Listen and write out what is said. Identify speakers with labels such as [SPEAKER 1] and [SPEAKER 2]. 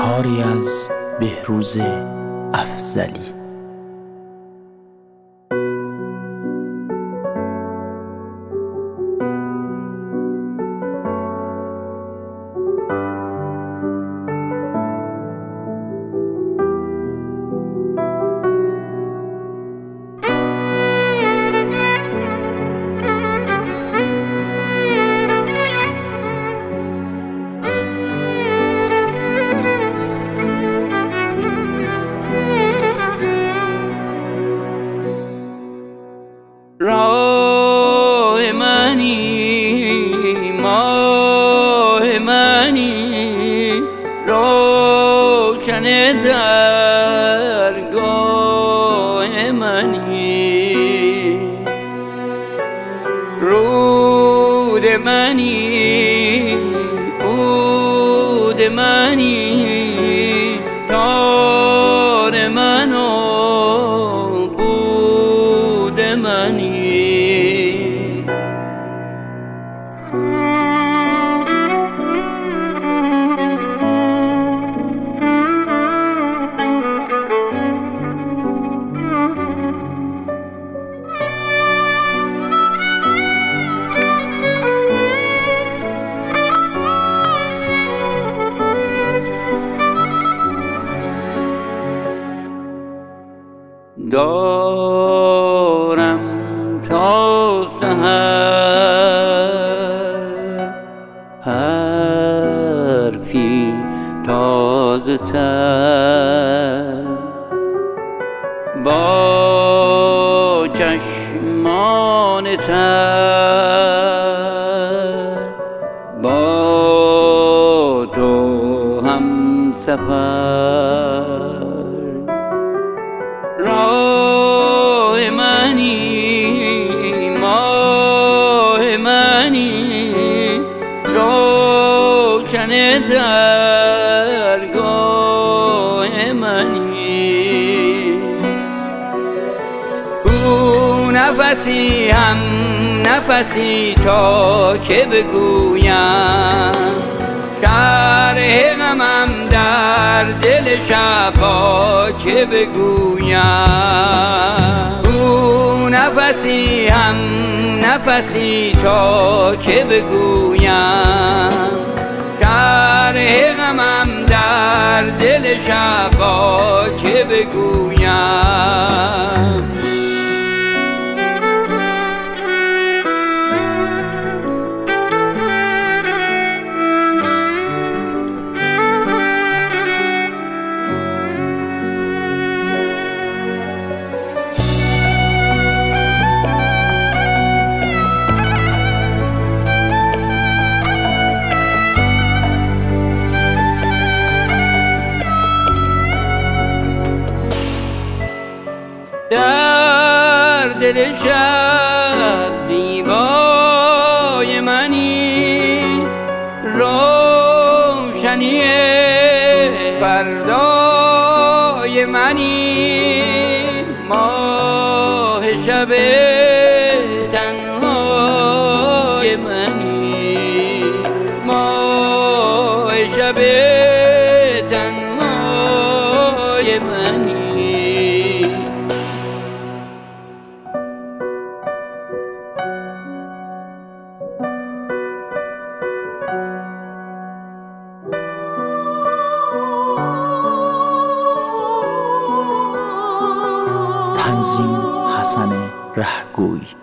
[SPEAKER 1] کاری از بهروز افضلی.
[SPEAKER 2] راه منی ماه منی روشن درگاه منی رود منی عود منی تار من و بود منی دارم تا سحر حرفی تازه تر با چشمان تر با تو هم سفر. راه منی ماه منی روشن درگاه منی او نفسی هم نفسی تا که بگویم شرح غمم در دل شبا که بگویم. او نفسی هم نفسی تا که بگویم شرح غمم در دل شبا که بگویم. در دل شب زیبای منی روشنی فردای منی ماه شب تنهای منی ماه شب تنهای منی.
[SPEAKER 1] تنظیم حسن رهگوی.